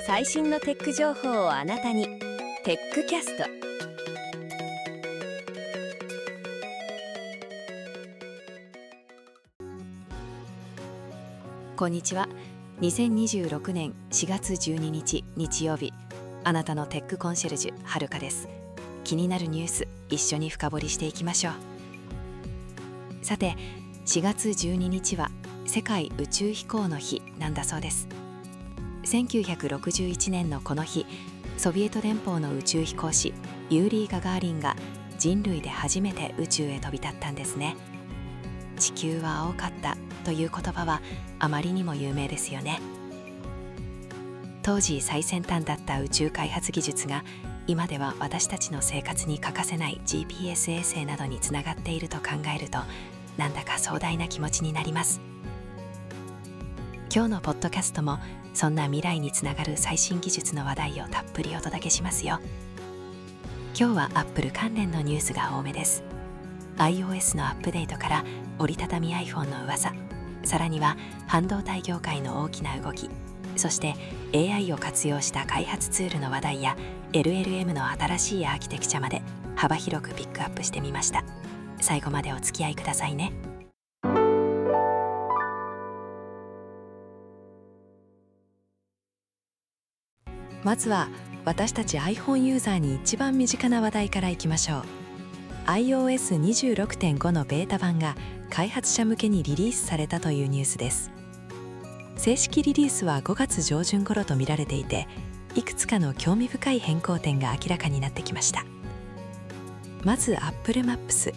最新のテック情報をあなたに。テックキャスト。こんにちは。2026年4月12日日曜日、あなたのテックコンシェルジュはるかです。気になるニュース、一緒に深掘りしていきましょう。さて、4月12日は世界宇宙飛行の日なんだそうです。1961年のこの日、ソビエト連邦の宇宙飛行士ユーリー・ガガーリンが人類で初めて宇宙へ飛び立ったんですね。地球は青かったという言葉はあまりにも有名ですよね。当時最先端だった宇宙開発技術が今では私たちの生活に欠かせない GPS 衛星などにつながっていると考えると、なんだか壮大な気持ちになります。今日のポッドキャストもそんな未来につながる最新技術の話題をたっぷりお届けしますよ。今日は Apple 関連のニュースが多めです。 iOS のアップデートから折りたたみ iPhone の噂、さらには半導体業界の大きな動き、そして AI を活用した開発ツールの話題や LLM の新しいアーキテクチャまで幅広くピックアップしてみました。最後までお付き合いくださいね。まずは私たち iPhone ユーザーに一番身近な話題からいきましょう。 iOS26.5 のベータ版が開発者向けにリリースされたというニュースです。正式リリースは5月上旬頃と見られていて、いくつかの興味深い変更点が明らかになってきました。まず Apple Maps、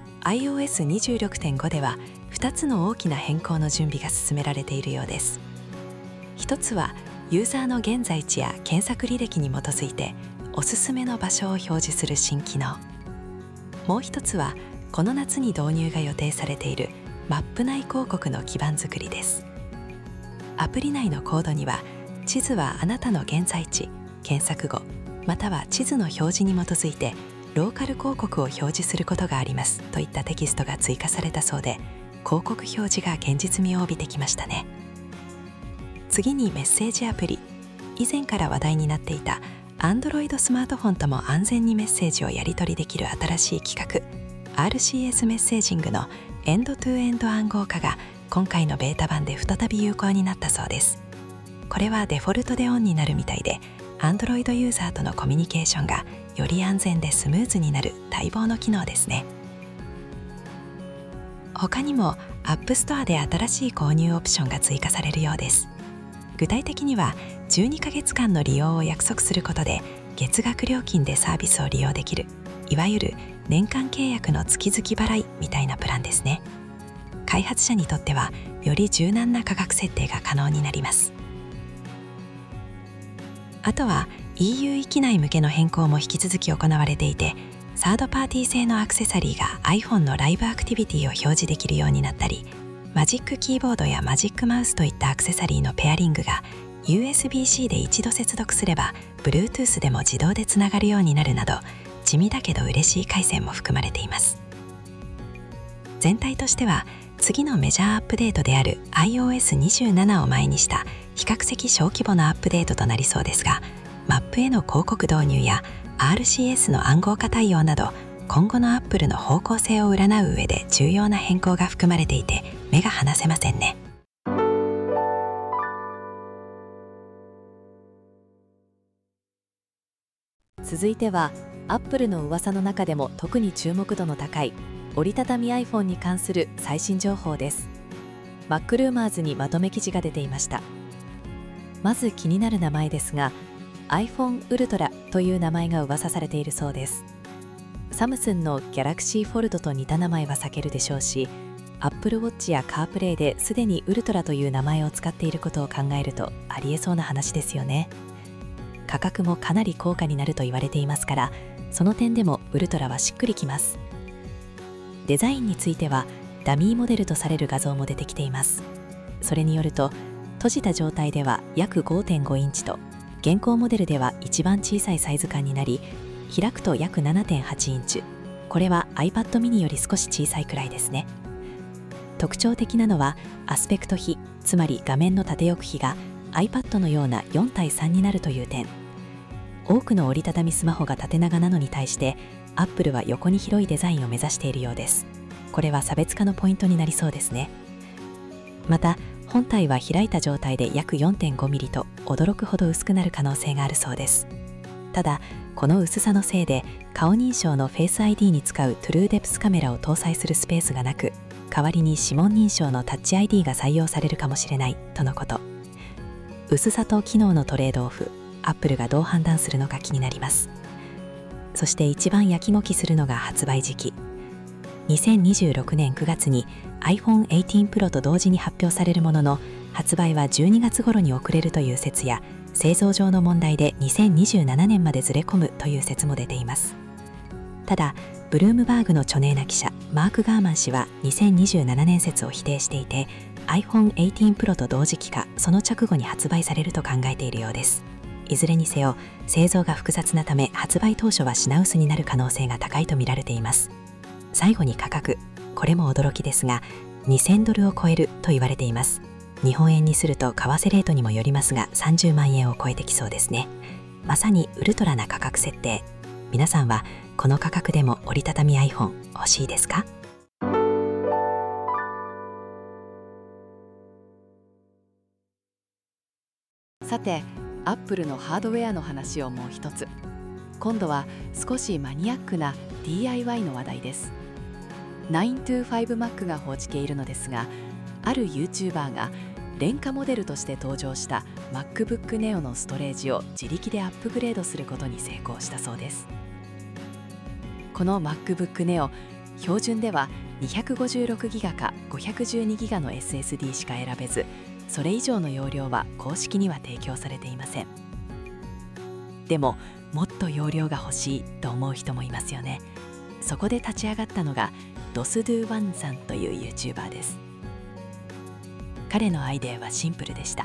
iOS26.5 では2つの大きな変更の準備が進められているようです。一つはユーザーの現在地や検索履歴に基づいておすすめの場所を表示する新機能。もう一つはこの夏に導入が予定されているマップ内広告の基盤作りです。アプリ内のコードには、地図はあなたの現在地、検索語、または地図の表示に基づいてローカル広告を表示することがありますといったテキストが追加されたそうで、広告表示が現実味を帯びてきましたね。次にメッセージアプリ。以前から話題になっていた Android スマートフォンとも安全にメッセージをやり取りできる新しい企画 RCS メッセージングのエンドトゥエンド暗号化が今回のベータ版で再び有効になったそうです。これはデフォルトでオンになるみたいで、 Android ユーザーとのコミュニケーションがより安全でスムーズになる待望の機能ですね。他にも App Store で新しい購入オプションが追加されるようです。具体的には12ヶ月間の利用を約束することで月額料金でサービスを利用できる、いわゆる年間契約の月々払いみたいなプランですね。開発者にとってはより柔軟な価格設定が可能になります。あとは EU 域内向けの変更も引き続き行われていて、サードパーティー製のアクセサリーが iPhone のライブアクティビティを表示できるようになったり、マジックキーボードやマジックマウスといったアクセサリーのペアリングが USB-C で一度接続すれば Bluetooth でも自動でつながるようになるなど、地味だけど嬉しい改善も含まれています。全体としては次のメジャーアップデートである iOS27 を前にした比較的小規模なアップデートとなりそうですが、マップへの広告導入や RCS の暗号化対応など、今後の Apple の方向性を占う上で重要な変更が含まれていて、目が離せませんね。続いては Apple の噂の中でも特に注目度の高い折りたたみ iPhone に関する最新情報です。 MacRumors にまとめ記事が出ていました。まず気になる名前ですが、 iPhone Ultra という名前が噂されているそうです。サムスンの Galaxy Fold と似た名前は避けるでしょうし、Apple Watch や CarPlay ですでにウルトラという名前を使っていることを考えるとありえそうな話ですよね。価格もかなり高価になると言われていますから、その点でもウルトラはしっくりきます。デザインについてはダミーモデルとされる画像も出てきています。それによると、閉じた状態では約 5.5 インチと、現行モデルでは一番小さいサイズ感になり、開くと約 7.8 インチ、これは iPad mini より少し小さいくらいですね。特徴的なのはアスペクト比、つまり画面の縦横比が iPad のような4対3になるという点。多くの折りたたみスマホが縦長なのに対して、Apple は横に広いデザインを目指しているようです。これは差別化のポイントになりそうですね。また、本体は開いた状態で約 4.5mm と驚くほど薄くなる可能性があるそうです。ただ、この薄さのせいで顔認証の Face ID に使う True Depth カメラを搭載するスペースがなく、代わりに指紋認証の Touch ID が採用されるかもしれないとのこと。薄さと機能のトレードオフ、Apple がどう判断するのか気になります。そして一番やきもきするのが発売時期。2026年9月に iPhone 18 Pro と同時に発表されるものの、発売は12月頃に遅れるという説や、製造上の問題で2027年までずれ込むという説も出ています。ただ、ブルームバーグの著名な記者マーク・ガーマン氏は2027年説を否定していて、 iPhone 18 Pro と同時期かその直後に発売されると考えているようです。いずれにせよ、製造が複雑なため発売当初は品薄になる可能性が高いと見られています。最後に価格、これも驚きですが2000ドルを超えると言われています。日本円にすると為替レートにもよりますが30万円を超えてきそうですね。まさにウルトラな価格設定。皆さんはこの価格でも折りたたみ iPhone 欲しいですか？ さて、アップルのハードウェアの話をもう一つ。今度は少しマニアックな DIY の話題です。9to5Mac が報じているのですが、ある YouTuber が廉価モデルとして登場した MacBook Neo のストレージを自力でアップグレードすることに成功したそうです。この MacBook Neo、標準では 256GB か 512GB の SSD しか選べず、それ以上の容量は公式には提供されていません。でも、もっと容量が欲しいと思う人もいますよね。そこで立ち上がったのが DosDo1 さんという YouTuber です。彼のアイデアはシンプルでした。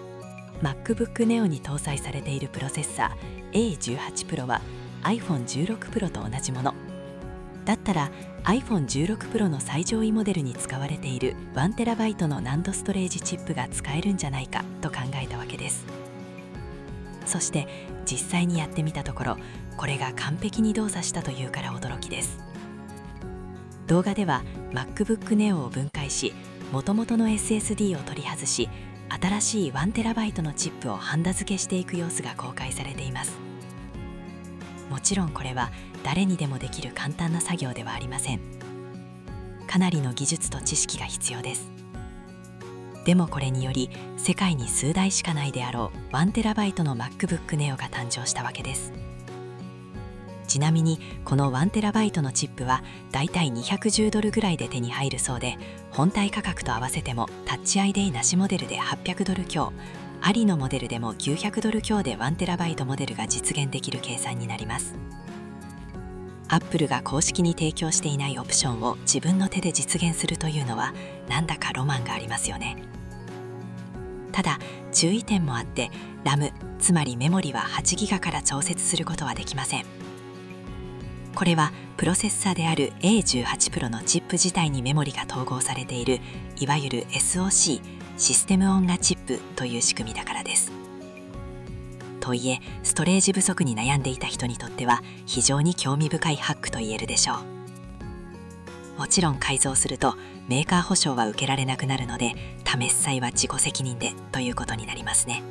MacBook Neo に搭載されているプロセッサー A18 Pro は iPhone16 Pro と同じものだったら、 iPhone16 Pro の最上位モデルに使われている 1TB の難度ストレージチップが使えるんじゃないかと考えたわけです。そして実際にやってみたところ、これが完璧に動作したというから驚きです。動画では MacBook Neo を分解し、元々の SSD を取り外し、新しい 1TB のチップをハンダ付けしていく様子が公開されています。もちろんこれは誰にでもできる簡単な作業ではありません。かなりの技術と知識が必要です。でもこれにより世界に数台しかないであろう 1TB の MacBook Neo が誕生したわけです。ちなみにこの 1TB のチップはだいたい210ドルぐらいで手に入るそうで、本体価格と合わせてもタッチ ID なしモデルで800ドル強、ありのモデルでも900ドル強で 1TB モデルが実現できる計算になります。アップルが公式に提供していないオプションを自分の手で実現するというのはなんだかロマンがありますよね。ただ注意点もあって、RAM、つまりメモリは 8GB から調節することはできません。これはプロセッサーである A18 Pro のチップ自体にメモリが統合されている、いわゆる SoC、システムオンがチップという仕組みだからです。とはいえ、ストレージ不足に悩んでいた人にとっては非常に興味深いハックと言えるでしょう。もちろん改造するとメーカー保証は受けられなくなるので、試す際は自己責任でということになりますね。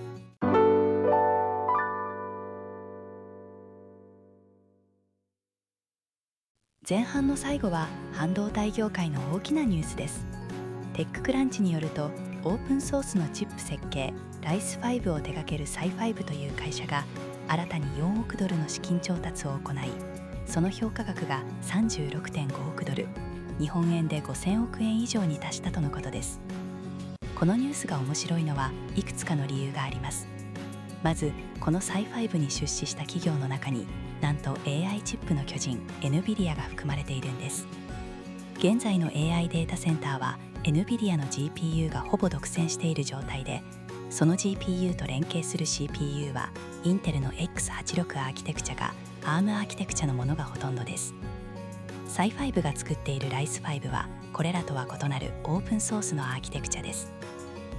前半の最後は半導体業界の大きなニュースです。テッククランチによると、オープンソースのチップ設計ライス5を手掛けるサイファイブという会社が新たに4億ドルの資金調達を行い、その評価額が 36.5 億ドル、日本円で5000億円以上に達したとのことです。このニュースが面白いのはいくつかの理由があります。まず、このサイファイブに出資した企業の中になんと AI チップの巨人 NVIDIA が含まれているんです。現在の AI データセンターは NVIDIA の GPU がほぼ独占している状態で、その GPU と連携する CPU はインテルの X86 アーキテクチャか ARM アーキテクチャのものがほとんどです。サイファイブが作っているライス5はこれらとは異なるオープンソースのアーキテクチャです。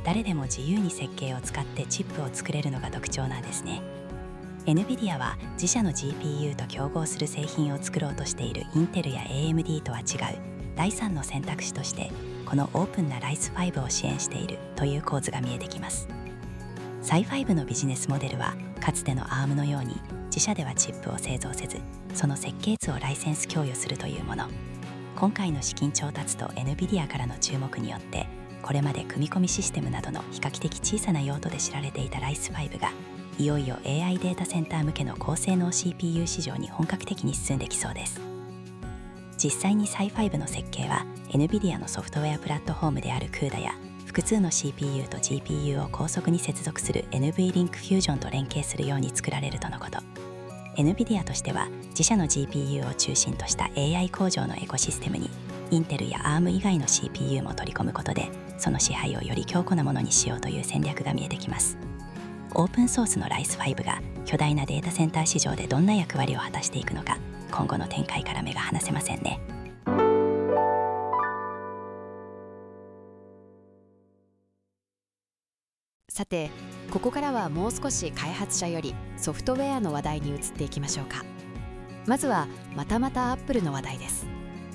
誰でも自由に設計を使ってチップを作れるのが特徴なんですね。NVIDIA は自社の GPU と競合する製品を作ろうとしているインテルや AMD とは違う第3の選択肢としてこのオープンな Ryze5 を支援しているという構図が見えてきます。Cy5 のビジネスモデルはかつての ARM のように自社ではチップを製造せずその設計図をライセンス供与するというもの。今回の資金調達と NVIDIA からの注目によってこれまで組み込みシステムなどの比較的小さな用途で知られていた Ryze5 がいよいよ AI データセンター向けの高性能 CPU 市場に本格的に進んできそうです。実際に Cy5 の設計は NVIDIA のソフトウェアプラットフォームである CUDA や複数の CPU と GPU を高速に接続する NVLink Fusion と連携するように作られるとのこと。NVIDIA としては自社の GPU を中心とした AI 工場のエコシステムにインテルや ARM 以外の CPU も取り込むことでその支配をより強固なものにしようという戦略が見えてきます。オープンソースの Ryze5 が巨大なデータセンター市場でどんな役割を果たしていくのか今後の展開から目が離せませんね。 さて、ここからはもう少し開発者よりソフトウェアの話題に移っていきましょうか。まずはまたまた Apple の話題です。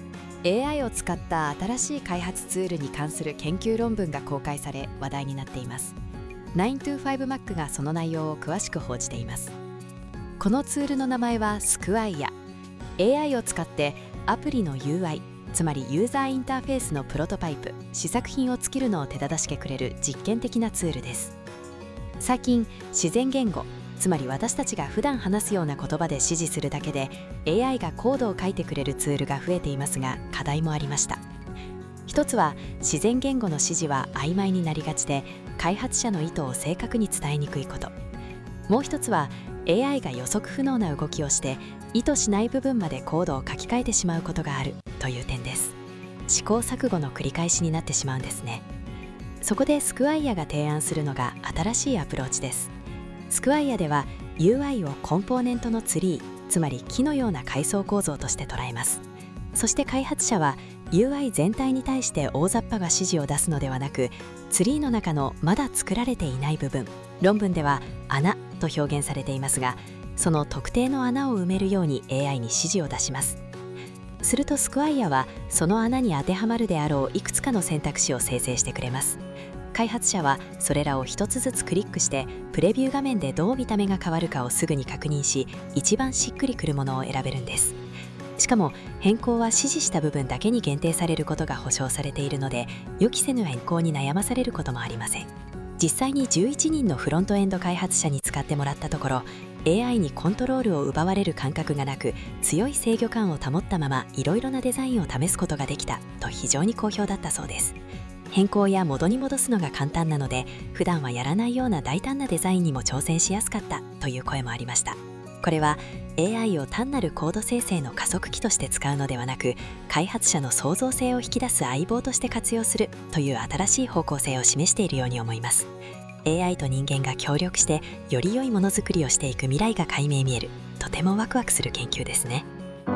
AI を使った新しい開発ツールに関する研究論文が公開され話題になっています。9to5Mac がその内容を詳しく報じています。このツールの名前はスクワイア。 AI を使ってアプリの UI、つまりユーザーインターフェースのプロトパイプ、試作品を作るのを手助けてくれる実験的なツールです。最近、自然言語、つまり私たちが普段話すような言葉で指示するだけで AI がコードを書いてくれるツールが増えていますが、課題もありました。一つは自然言語の指示は曖昧になりがちで開発者の意図を正確に伝えにくいこと。もう一つは AI が予測不能な動きをして意図しない部分までコードを書き換えてしまうことがあるという点です。試行錯誤の繰り返しになってしまうんですね。そこでスクワイアが提案するのが新しいアプローチです。スクワイアでは UI をコンポーネントのツリー、つまり木のような階層構造として捉えます。そして開発者は UI 全体に対して大雑把が指示を出すのではなく、ツリーの中のまだ作られていない部分、論文では穴と表現されていますが、その特定の穴を埋めるように AI に指示を出します。するとスクワイアはその穴に当てはまるであろういくつかの選択肢を生成してくれます。開発者はそれらを一つずつクリックしてプレビュー画面でどう見た目が変わるかをすぐに確認し、一番しっくりくるものを選べるんです。しかも変更は指示した部分だけに限定されることが保証されているので、予期せぬ変更に悩まされることもありません。実際に11人のフロントエンド開発者に使ってもらったところ、 AI にコントロールを奪われる感覚がなく、強い制御感を保ったままいろいろなデザインを試すことができたと非常に好評だったそうです。変更や元に戻すのが簡単なので、普段はやらないような大胆なデザインにも挑戦しやすかったという声もありました。これは AI を単なるコード生成の加速器として使うのではなく、開発者の創造性を引き出す相棒として活用するという新しい方向性を示しているように思います。AI と人間が協力してより良いものづくりをしていく未来が解明見える、とてもワクワクする研究ですね。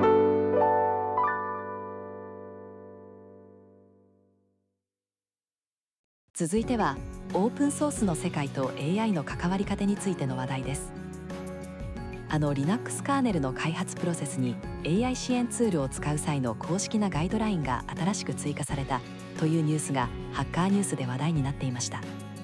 続いてはオープンソースの世界と AI の関わり方についての話題です。Linux カーネルの開発プロセスに AI 支援ツールを使う際の公式なガイドラインが新しく追加されたというニュースがハッカーニュースで話題になっていました。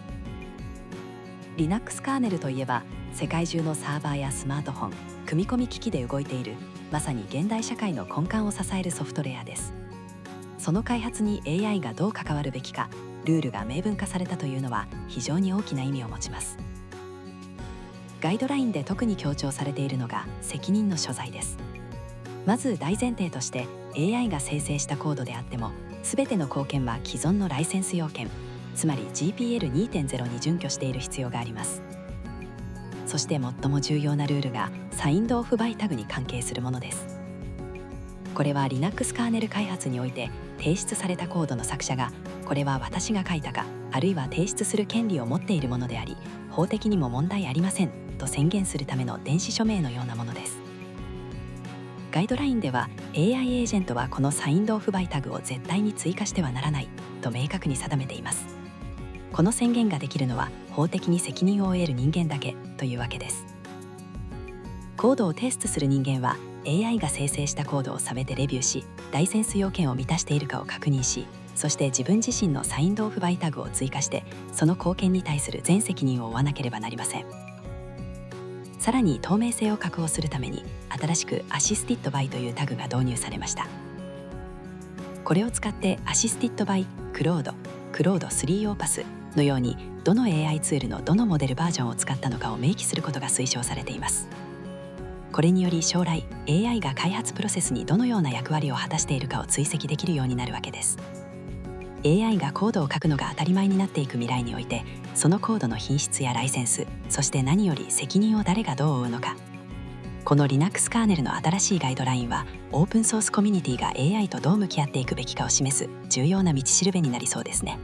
Linux カーネルといえば世界中のサーバーやスマートフォン、組み込み機器で動いているまさに現代社会の根幹を支えるソフトウェアです。その開発に AI がどう関わるべきか、ルールが明文化されたというのは非常に大きな意味を持ちます。ガイドラインで特に強調されているのが責任の所在です。まず大前提として AI が生成したコードであっても全ての貢献は既存のライセンス要件、つまり GPL2.0 に準拠している必要があります。そして最も重要なルールがサインドオフバイタグに関係するものです。これは Linux カーネル開発において提出されたコードの作者がこれは私が書いたか、あるいは提出する権利を持っているものであり法的にも問題ありませんと宣言するための電子署名のようなものです。ガイドラインでは AI エージェントはこのサインドオフバイタグを絶対に追加してはならないと明確に定めています。 この宣言ができるのは法的に責任を負える人間だけというわけです。コードをテストする人間は AI が生成したコードを全てレビューし、ライセンス要件を満たしているかを確認し、そして自分自身のサインドオフバイタグを追加して、その貢献に対する全責任を負わなければなりません。さらに透明性を確保するために、新しくアシスティッドバイというタグが導入されました。これを使ってアシスティッドバイクロード 3 オーパスのように、どの AI ツールのどのモデルバージョンを使ったのかを明記することが推奨されています。これにより将来 AI が開発プロセスにどのような役割を果たしているかを追跡できるようになるわけです。AI がコードを書くのが当たり前になっていく未来において、そのコードの品質やライセンス、そして何より責任を誰がどう負うのか。この Linux カーネルの新しいガイドラインは、オープンソースコミュニティが AI とどう向き合っていくべきかを示す重要な道しるべになりそうですね。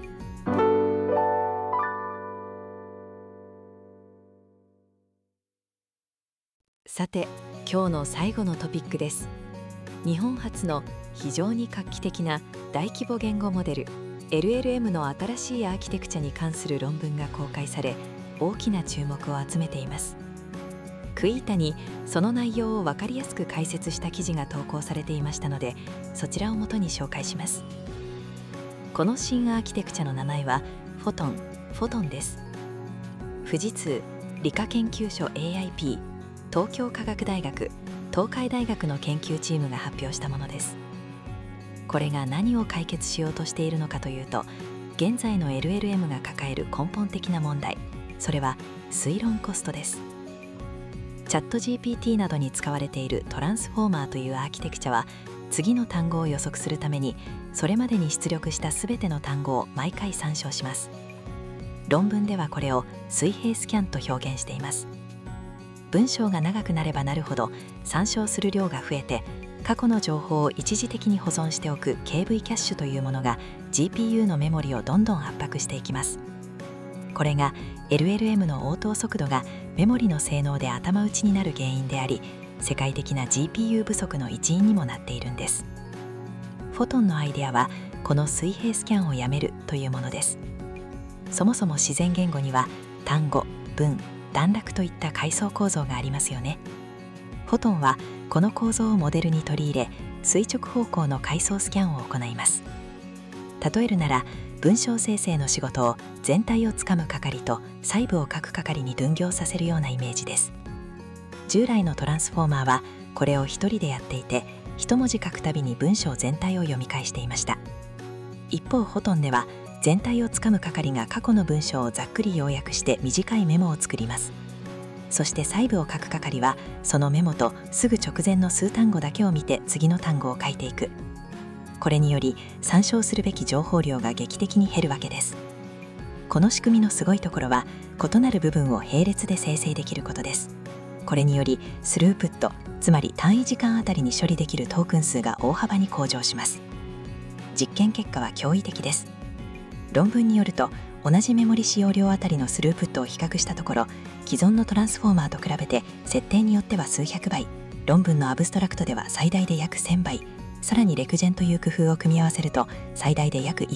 さて、今日の最後のトピックです。日本初の非常に画期的な大規模言語モデル LLM の新しいアーキテクチャに関する論文が公開され、大きな注目を集めています。クイータにその内容を分かりやすく解説した記事が投稿されていましたので、そちらをもとに紹介します。この新アーキテクチャの名前はフォトンです。富士通理科研究所 AIP、 東京科学大学、東海大学の研究チームが発表したものです。これが何を解決しようとしているのかというと、現在の LLM が抱える根本的な問題、それは推論コストです。チャット GPT などに使われているトランスフォーマーというアーキテクチャは、次の単語を予測するためにそれまでに出力したすべての単語を毎回参照します。論文ではこれを水平スキャンと表現しています。文章が長くなればなるほど参照する量が増えて、過去の情報を一時的に保存しておく KV キャッシュというものが GPU のメモリをどんどん圧迫していきます。これが LLM の応答速度がメモリの性能で頭打ちになる原因であり、世界的な GPU 不足の一因にもなっているんです。フォトンのアイデアは、この水平スキャンをやめるというものです。そもそも自然言語には単語、文、段落といった階層構造がありますよね。フォトンはこの構造をモデルに取り入れ、垂直方向の階層スキャンを行います。例えるなら、文章生成の仕事を全体をつかむ係と細部を書く係に分業させるようなイメージです。従来のトランスフォーマーはこれを一人でやっていて、一文字書くたびに文章全体を読み返していました。一方、フォトンでは全体をつかむ係が過去の文章をざっくり要約して短いメモを作ります。そして細部を書く係はそのメモとすぐ直前の数単語だけを見て次の単語を書いていく。これにより参照するべき情報量が劇的に減るわけです。この仕組みのすごいところは、異なる部分を並列で生成できることです。これによりスループット、つまり単位時間あたりに処理できるトークン数が大幅に向上します。実験結果は驚異的です。論文によると、同じメモリ使用量あたりのスループットを比較したところ、既存のトランスフォーマーと比べて設定によっては数百倍、論文のアブストラクトでは最大で約1000倍、さらにレクジェンという工夫を組み合わせると最大で約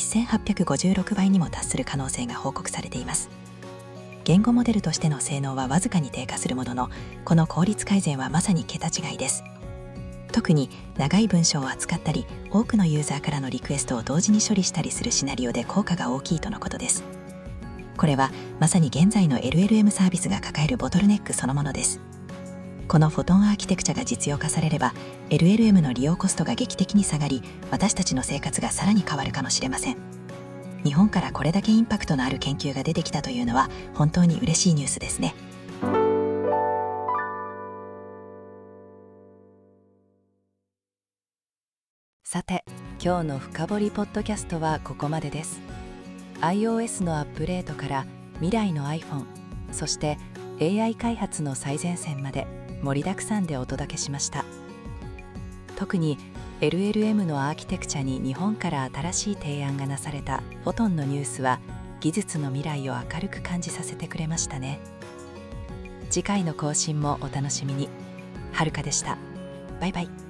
1856倍にも達する可能性が報告されています。言語モデルとしての性能はわずかに低下するものの、この効率改善はまさに桁違いです。特に長い文章を扱ったり、多くのユーザーからのリクエストを同時に処理したりするシナリオで効果が大きいとのことです。これはまさに現在の LLM サービスが抱えるボトルネックそのものです。このフォトンアーキテクチャが実用化されれば、 LLM の利用コストが劇的に下がり、私たちの生活がさらに変わるかもしれません。日本からこれだけインパクトのある研究が出てきたというのは本当に嬉しいニュースですね。 さて、今日の深掘りポッドキャストはここまでです。 iOS のアップデートから未来の iPhone、 そして AI 開発の最前線まで盛りだくさんでお届けしました。特に LLM のアーキテクチャに日本から新しい提案がなされたフォトンのニュースは、技術の未来を明るく感じさせてくれましたね。次回の更新もお楽しみに。はるかでした。バイバイ。